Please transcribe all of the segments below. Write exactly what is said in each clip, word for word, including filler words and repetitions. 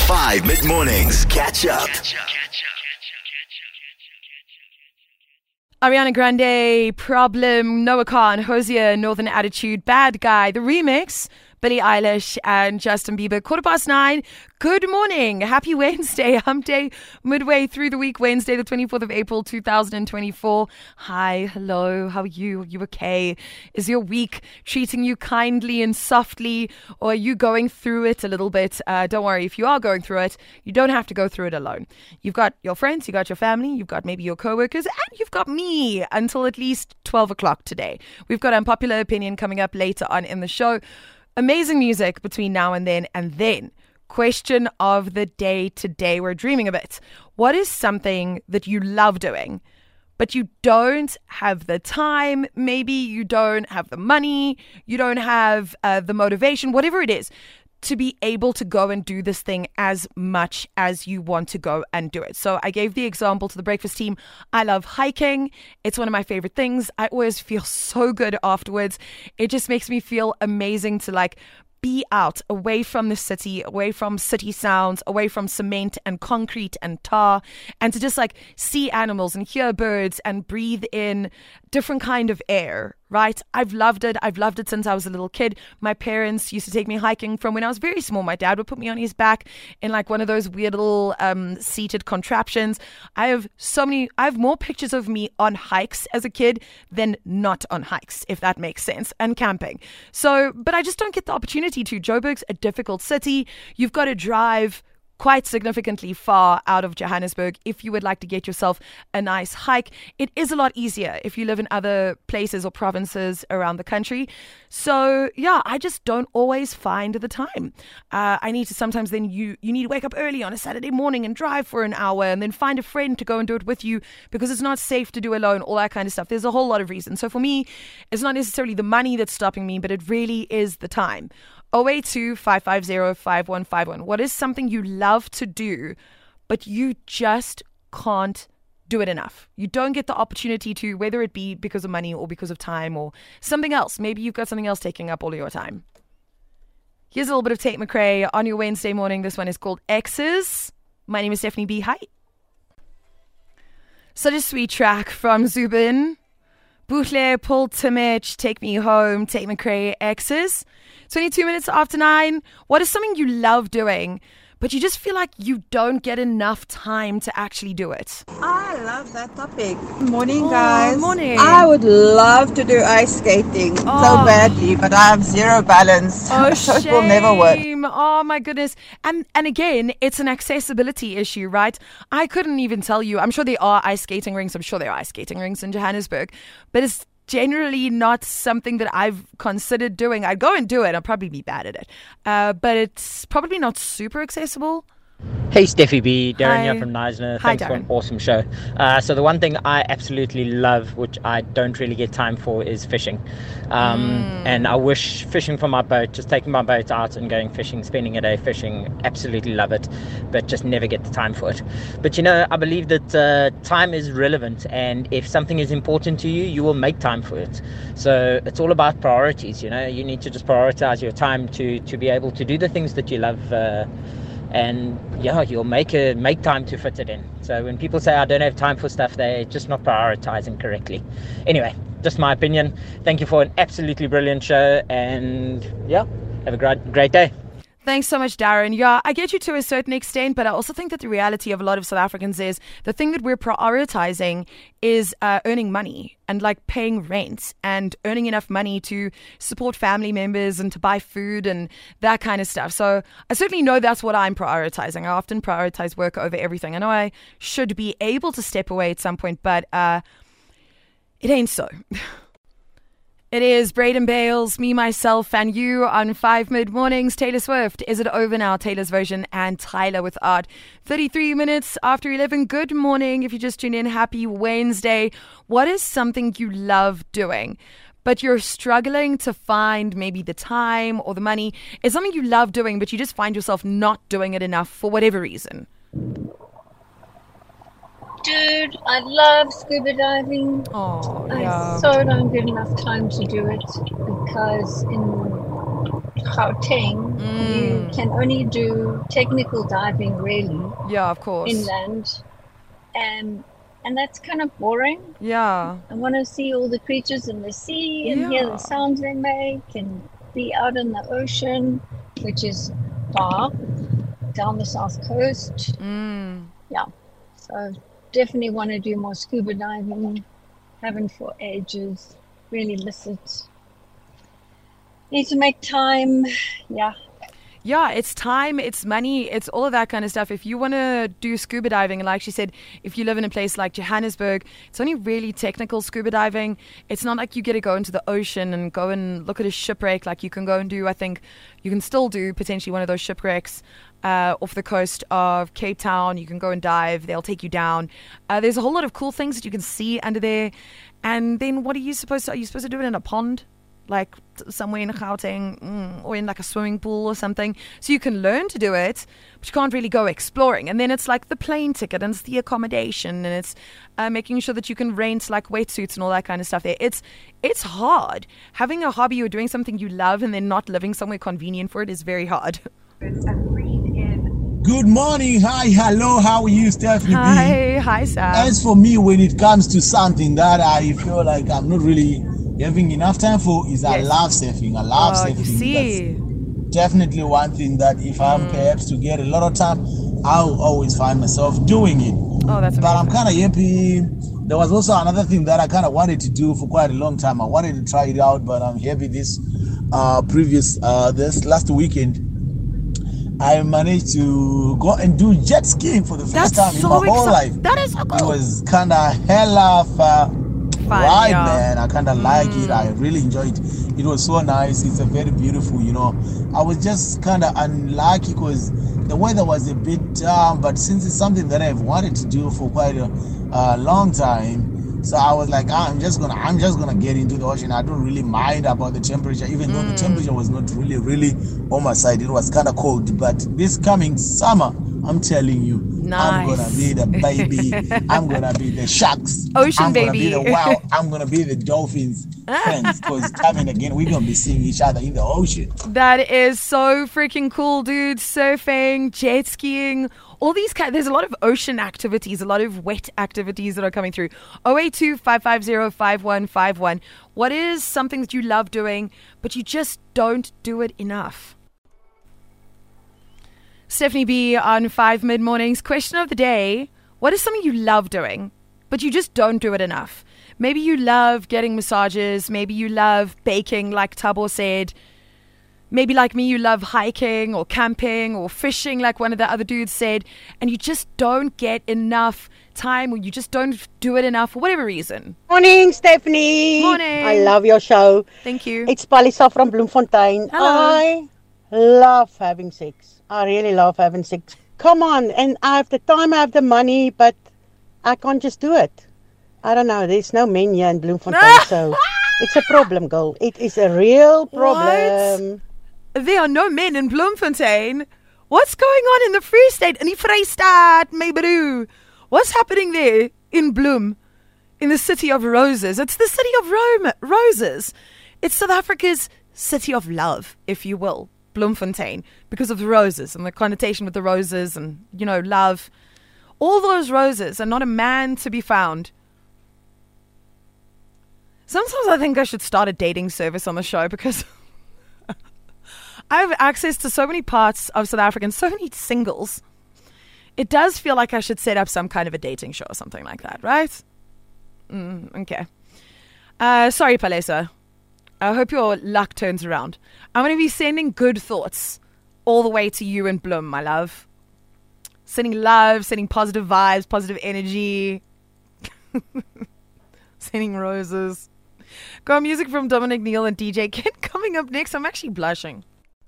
Five mid-mornings. Catch up. Ariana Grande, Problem, Noah Khan, Hosier, Northern Attitude, Bad Guy, the remix, Billie Eilish and Justin Bieber. Quarter past nine. Good morning. Happy Wednesday. Hump day midway through the week. Wednesday, the twenty-fourth of April, two thousand twenty-four. Hi. Hello. How are you? Are you okay? Is your week treating you kindly and softly, or are you going through it a little bit? Uh, don't worry. If you are going through it, you don't have to go through it alone. You've got your friends, you've got your family, you've got maybe your coworkers, and you've got me until at least twelve o'clock today. We've got Unpopular Opinion coming up later on in the show. Amazing music between now and then. And then, question of the day today. We're dreaming a bit. What is something that you love doing, but you don't have the time? Maybe you don't have the money. You don't have uh, the motivation, whatever it is, to be able to go and do this thing as much as you want to go and do it. So I gave the example to the breakfast team. I love hiking. It's one of my favorite things. I always feel so good afterwards. It just makes me feel amazing to like be out, away from the city, away from city sounds, away from cement and concrete and tar, and to just like see animals and hear birds and breathe in different kind of air, right? I've loved it. I've loved it since I was a little kid. My parents used to take me hiking from when I was very small. My dad would put me on his back in like one of those weird little um, seated contraptions. I have so many, I have more pictures of me on hikes as a kid than not on hikes, if that makes sense, and camping. So, but I just don't get the opportunity to. Joburg's a difficult city. You've got to drive quite significantly far out of Johannesburg if you would like to get yourself a nice hike. It is a lot easier if you live in other places or provinces around the country. So yeah, I just don't always find the time. Uh, I need to sometimes then you you need to wake up early on a Saturday morning and drive for an hour and then find a friend to go and do it with you because it's not safe to do alone, all that kind of stuff. There's a whole lot of reasons. So for me, it's not necessarily the money that's stopping me, but it really is the time. oh eight two, five five zero, five one five one. What is something you love to do, but you just can't do it enough? You don't get the opportunity to, whether it be because of money or because of time or something else. Maybe you've got something else taking up all of your time. Here's a little bit of Tate McRae on your Wednesday morning. This one is called Exes. My name is Stephanie B. Hi. Such a sweet track from Zubin. Buhle, Paul Timich, Take Me Home, Tate McRae, Exes. twenty-two minutes after nine. What is something you love doing, but you just feel like you don't get enough time to actually do it? I love that topic. Morning, Oh, guys. morning. I would love to do ice skating Oh. so badly, but I have zero balance. Oh, so it will never work. shame. Oh, my goodness. And and again, it's an accessibility issue, right? I couldn't even tell you. I'm sure there are ice skating rinks. I'm sure there are ice skating rinks in Johannesburg, but it's generally not something that I've considered doing. I'd go and do it. I'll probably be bad at it. Uh, but it's probably not super accessible. Hey Steffi B, Darren Hi. here from Neisner. Hi, Thanks for Darren. an awesome show. Uh, so the one thing I absolutely love, which I don't really get time for, is fishing. Um, Mm. And I wish fishing from my boat, just taking my boat out and going fishing, spending a day fishing, absolutely love it, but just never get the time for it. But you know, I believe that uh, time is relevant, and if something is important to you, you will make time for it. So it's all about priorities, you know. You need to just prioritize your time to, to be able to do the things that you love, uh, and yeah, you'll make a make time to fit it in. So when people say I don't have time for stuff, they're just not prioritizing correctly. Anyway, just my opinion. Thank you for an absolutely brilliant show, and yeah, have a great great day. Thanks so much, Darren. Yeah, I get you to a certain extent, but I also think that the reality of a lot of South Africans is the thing that we're prioritizing is uh, earning money and like paying rent and earning enough money to support family members and to buy food and that kind of stuff. So I certainly know that's what I'm prioritizing. I often prioritize work over everything. I know I should be able to step away at some point, but uh, it ain't so. It is Braden Bales, me, myself, and you on five mid-mornings. Taylor Swift, Is It Over Now? Taylor's version, and Tyler with Art. thirty-three minutes after eleven. Good morning. If you just tuned in, happy Wednesday. What is something you love doing, but you're struggling to find maybe the time or the money? It's something you love doing, but you just find yourself not doing it enough for whatever reason. Dude, I love scuba diving. Oh, I yeah. so don't get enough time to do it because in Gauteng, you can only do technical diving really Yeah, of course. inland. Um, and that's kind of boring. Yeah. I want to see all the creatures in the sea and hear Yeah. the sounds they make and be out in the ocean, which is far down the south coast. Mm. Yeah. So definitely want to do more scuba diving. Haven't for ages. Really miss it. Need to make time. Yeah. Yeah, it's time, it's money, it's all of that kind of stuff. If you want to do scuba diving, and like she said, if you live in a place like Johannesburg, it's only really technical scuba diving. It's not like you get to go into the ocean and go and look at a shipwreck. Like you can go and do, I think, you can still do potentially one of those shipwrecks uh, off the coast of Cape Town. You can go and dive. They'll take you down. Uh, there's a whole lot of cool things that you can see under there. And then what are you supposed to, are you supposed to do it in a pond? Like somewhere in Gauteng mm, or in like a swimming pool or something. So you can learn to do it, but you can't really go exploring. And then it's like the plane ticket and it's the accommodation and it's uh, making sure that you can rent like wetsuits and all that kind of stuff there. It's it's hard. Having a hobby or doing something you love and then not living somewhere convenient for it is very hard. Good morning. Hi, hello. How are you, Stephanie B? Hi, hi Sam. As for me, when it comes to something that I feel like I'm not really having enough time for, is I Yes. love surfing. I love Oh, surfing. you see. That's definitely one thing that if I'm perhaps to get a lot of time, I'll always find myself doing it. Oh, that's But I'm amazing. kind of happy. There was also another thing that I kind of wanted to do for quite a long time. I wanted to try it out, but I'm happy this uh, previous, uh, this last weekend, I managed to go and do jet skiing for the first That's time in so my whole life. exciting. That is so It cool. was kind of hella uh, ride, yeah. man. I kind of like it. I really enjoyed it. It was so nice. It's a very beautiful, you know. I was just kind of unlucky because the weather was a bit down, but since it's something that I've wanted to do for quite a uh, long time, so I was like, ah, I'm just gonna, I'm just gonna get into the ocean. I don't really mind about the temperature, even though the temperature was not really, really on my side. It was kind of cold. But this coming summer, I'm telling you, I'm gonna Nice. be the baby. I'm gonna be the sharks. Ocean I'm gonna be baby. the wow. I'm gonna be the dolphins friends. Because coming again, we're gonna be seeing each other in the ocean. That is so freaking cool, dude. Surfing, jet skiing, all these kind. There's a lot of ocean activities, a lot of wet activities that are coming through. oh eight two, five five zero, five one five one. What is something that you love doing, but you just don't do it enough? Stephanie B on five Mid Mornings. Question of the day: what is something you love doing, but you just don't do it enough? Maybe you love getting massages. Maybe you love baking, like Tabo said. Maybe like me, you love hiking or camping or fishing, like one of the other dudes said, and you just don't get enough time, or you just don't do it enough for whatever reason. Morning, Stephanie. Morning. I love your show. Thank you. It's Palisa from Bloemfontein. Hello. I love having sex. I really love having sex. Come on, and I have the time, I have the money, but I can't just do it. I don't know. There's no men here in Bloemfontein, so it's a problem, girl. It is a real problem. There are no men in Bloemfontein. What's going on in the Free State? In die Vrystaat, my bro. What's happening there in Bloem? In the city of roses. It's the city of Rome, roses. It's South Africa's city of love, if you will. Bloemfontein, because of the roses and the connotation with the roses and, you know, love. All those roses and not a man to be found. Sometimes I think I should start a dating service on the show because I have access to so many parts of South Africa and so many singles. It does feel like I should set up some kind of a dating show or something like that, right? Mm, okay. Uh, sorry, Palesa. I hope your luck turns around. I'm going to be sending good thoughts all the way to you and Bloem, my love. Sending love, sending positive vibes, positive energy. Sending roses. Got music from Dominic Neal and D J Kid coming up next. I'm actually blushing.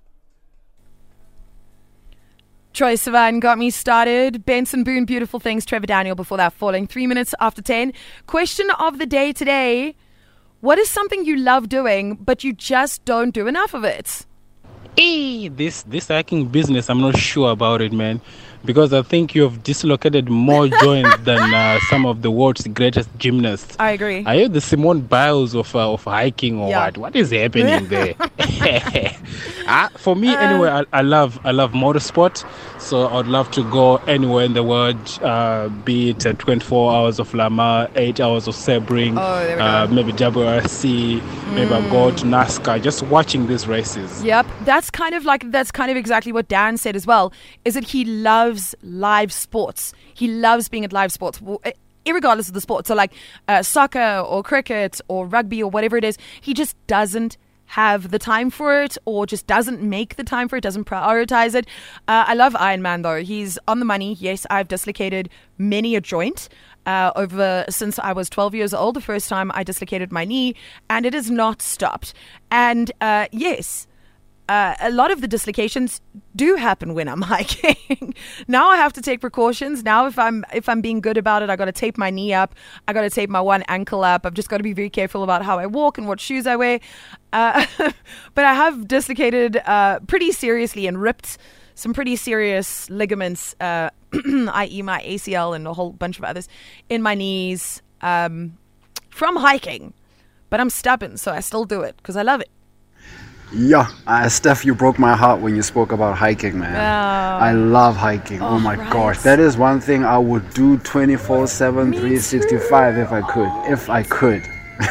Troy Sivan got me started. Benson Boone, Beautiful Things. Trevor Daniel before that, Falling. Three minutes after ten. Question of the day today. What is something you love doing, but you just don't do enough of it? Hey, this this hacking business, I'm not sure about it, man. Because I think you have dislocated more joints than uh, some of the world's greatest gymnasts. I agree. Are you the Simone Biles of uh, of hiking or Yeah. what? What is happening there? Ah, for me, Uh, anyway, I, I love I love motorsport, so I'd love to go anywhere in the world, uh, be it uh, twenty-four hours of Le Mans, eight hours of Sebring, Oh, there we uh, go. maybe W R C, maybe I'll go to NASCAR, just watching these races. Yep, that's kind of like that's kind of exactly what Dan said as well. Is that he loves live sports. He loves being at live sports, w- eh, irregardless of the sport. So like uh, soccer or cricket or rugby or whatever it is, he just doesn't have the time for it, or just doesn't make the time for it, doesn't prioritize it. Uh, I love Iron Man though. He's on the money. Yes, I've dislocated many a joint. Uh, over since I was twelve years old, the first time I dislocated my knee, and it has not stopped. And uh, yes, uh, a lot of the dislocations do happen when I'm hiking. Now I have to take precautions. Now, if I'm if I'm being good about it, I got to tape my knee up. I got to tape my one ankle up. I've just got to be very careful about how I walk and what shoes I wear. Uh, but I have dislocated uh, pretty seriously and ripped some pretty serious ligaments, uh, that is my A C L and a whole bunch of others, in my knees um, from hiking. But I'm stubborn, so I still do it because I love it. Yeah, uh, Steph, you broke my heart when you spoke about hiking, man. Oh. I love hiking. Oh, Oh, my right. gosh. That is one thing I would do twenty-four seven, three sixty-five if I could. If I could.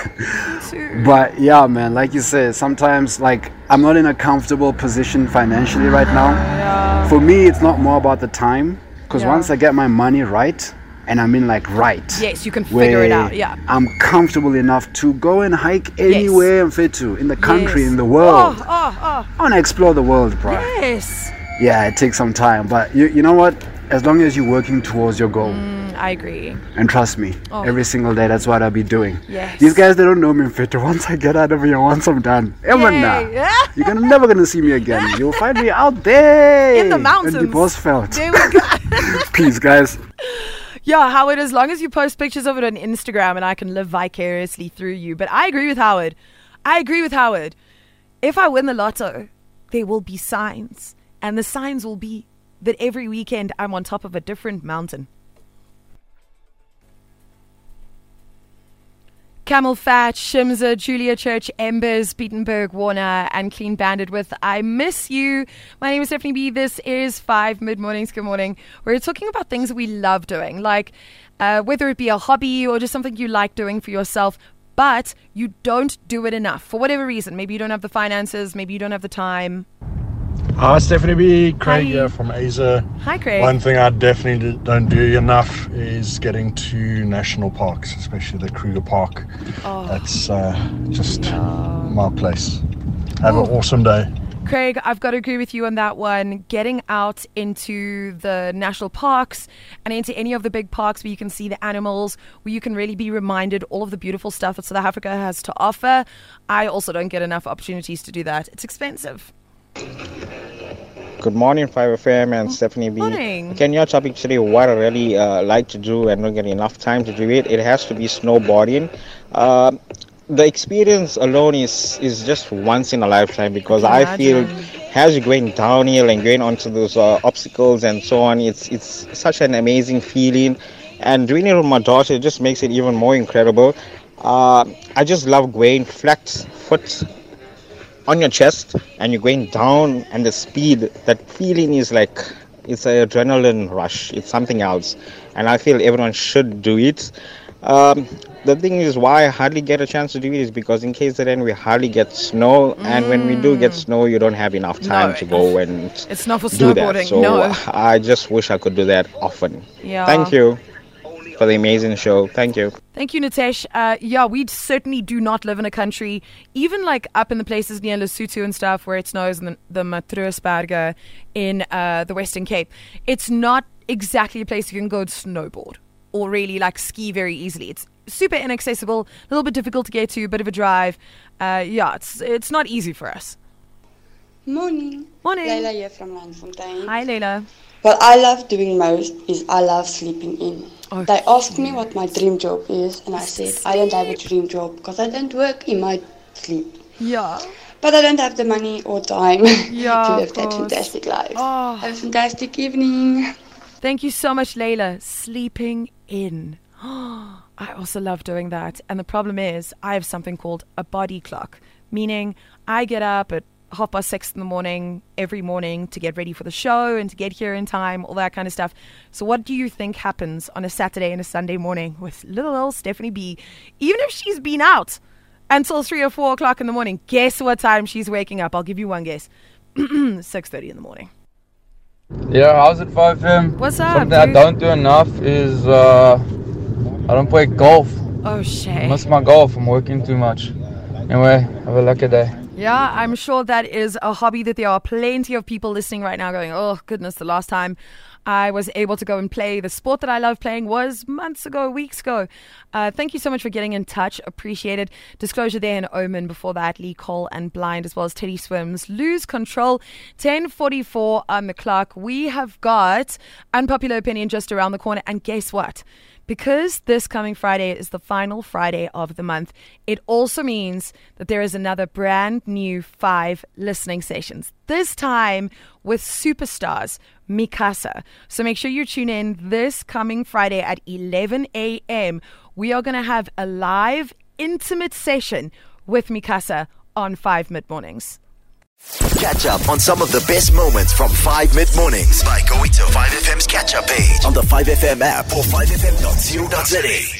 But yeah, man, like you said, sometimes like I'm not in a comfortable position financially right now. For me, it's not more about the time, because Yeah. once I get my money right, and I mean like right, Yes, you can figure it where out. Yeah. I'm comfortable enough to go and hike anywhere I'm fit to, in the country, Yes. in the world. Oh, oh, oh. I want to explore the world, bro. Yes. Yeah, it takes some time, but you, you know what? As long as you're working towards your goal, Mm, I agree. and trust me, Oh. every single day, that's what I'll be doing. Yes. These guys, they don't know me in Fito. Once I get out of here, once I'm done, ever Yay. now, you're gonna, never gonna see me again. You'll find me out there In the mountains. in Bosveld. There we go. Peace, guys. Yeah, Howard, as long as you post pictures of it on Instagram and I can live vicariously through you. But I agree with Howard. I agree with Howard. If I win the lotto, there will be signs. And the signs will be that every weekend I'm on top of a different mountain. Camel Fat, Shimza, Julia Church, Embers, Beatenberg, Warner, and Clean Banded with I Miss You. My name is Stephanie B. This is Five Mid Mornings. Good morning. We're talking about things that we love doing, like uh, whether it be a hobby or just something you like doing for yourself, but you don't do it enough for whatever reason. Maybe you don't have the finances, maybe you don't have the time. Hi, Stephanie B. Craig Hi. here from Asia. Hi, Craig. One thing I definitely d- don't do enough is getting to national parks, especially the Kruger Park. Oh. That's uh, just my place. Have Ooh. an awesome day. Craig, I've got to agree with you on that one. Getting out into the national parks and into any of the big parks where you can see the animals, where you can really be reminded all of the beautiful stuff that South Africa has to offer. I also don't get enough opportunities to do that. It's expensive. Good morning, five F M and Stephanie B. Morning. Can your topic today, what I really uh, like to do and don't get enough time to do it, it has to be snowboarding. Uh, the experience alone is, is just once in a lifetime, because I feel as you're going downhill and going onto those uh, obstacles and so on, it's, it's such an amazing feeling. And doing it with my daughter, it just makes it even more incredible. Uh, I just love going flat foot on your chest and you're going down, and the speed, that feeling is like, it's an adrenaline rush. It's something else, and I feel everyone should do it. Um, the thing is, why I hardly get a chance to do it is because in K Z N we hardly get snow, and when we do get snow, you don't have enough time No, to go and It's not for do that. snowboarding, So no. I just wish I could do that often. Yeah. Thank you for the amazing show. Thank you. Thank you, Nitesh. Uh, yeah, we certainly do not live in a country, even like up in the places near Lesotho and stuff where it snows, and the, the Matroosberge in uh, the Western Cape. It's not exactly a place you can go snowboard or really like ski very easily. It's super inaccessible, a little bit difficult to get to, a bit of a drive. Uh, yeah, it's it's not easy for us. Morning. Morning. Leila here from Randfontein. Hi, Leila. What I love doing most is I love sleeping in. Oh, they asked me what my dream job is, and I said I don't have a dream job because I don't work in my sleep. Yeah. But I don't have the money or time Yeah, to of live that course. fantastic life. Oh. Have a fantastic evening. Thank you so much, Layla. Sleeping in. I also love doing that. And the problem is, I have something called a body clock, meaning I get up at half past six in the morning every morning to get ready for the show and to get here in time, all that kind of stuff. So what do you think happens on a Saturday and a Sunday morning with little old Stephanie B? Even if she's been out until three or four o'clock in the morning, guess what time she's waking up? I'll give you one guess. six thirty in the morning. Yeah, how's it five a.m.? What's up, Something dude? I don't do enough is uh, I don't play golf. Oh, shit. I miss my golf. I'm working too much. Anyway, have a lucky day. Yeah, I'm sure that is a hobby that there are plenty of people listening right now going, oh, goodness, the last time I was able to go and play the sport that I love playing was months ago, weeks ago. Uh, thank you so much for getting in touch. Appreciate it. Disclosure there in Omen. Before that, Lee Cole and Blind, as well as Teddy Swims. Lose Control. ten forty-four on the clock. We have got Unpopular Opinion just around the corner. And guess what? Because this coming Friday is the final Friday of the month, it also means that there is another brand new five listening sessions. This time with superstars, Mikasa. So make sure you tune in this coming Friday at eleven a.m. We are going to have a live, intimate session with Mikasa on five Mid-Mornings. Catch up on some of the best moments from five Mid-Mornings by going to five F M's catch-up page on the five F M app or five F M dot co dot za.